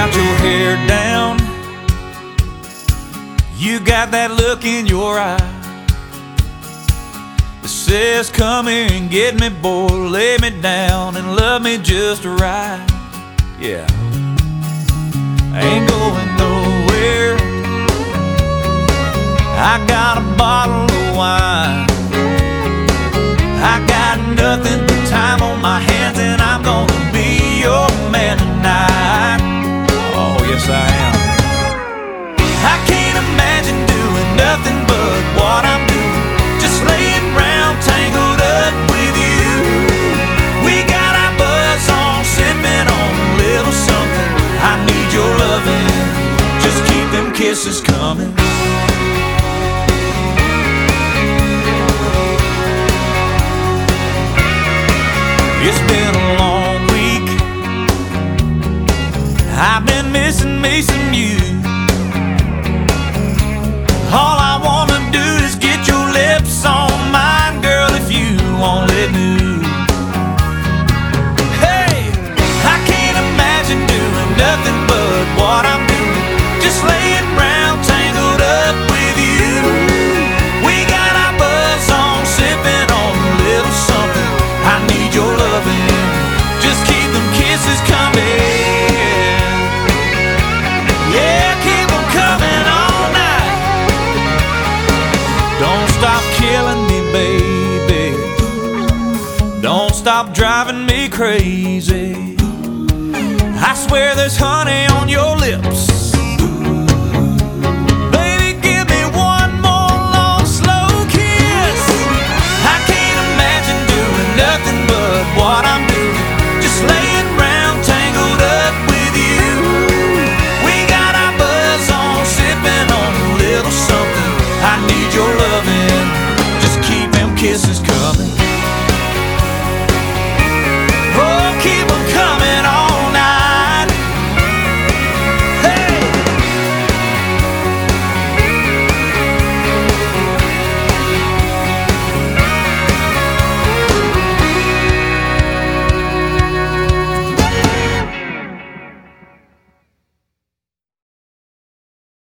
got your hair down, you got that look in your eye that says, come here and get me, boy, lay me down and love me just right. Yeah, I ain't going nowhere, I got a bottle of wine, I got nothing but time on my hands, and I'm gonna be your man tonight. Oh, yes I am. I can't imagine doing nothing but what I'm doing, just laying round tangled up with you. We got our buzz on, sipping on a little something. I need your loving, just keep them kisses coming. It's been a long week, I've been missing me some you. All I wanna do is get your lips on mine, girl, if you won't let me. Hey, I can't imagine doing nothing but what I'm doing, just laying round tangled up with you. We got our buzz on, sipping on a little something. I need your loving, just keep them kisses coming. Yeah, keep them coming all night. Don't stop killing me, baby. Don't stop driving me crazy. I swear there's honey on your lips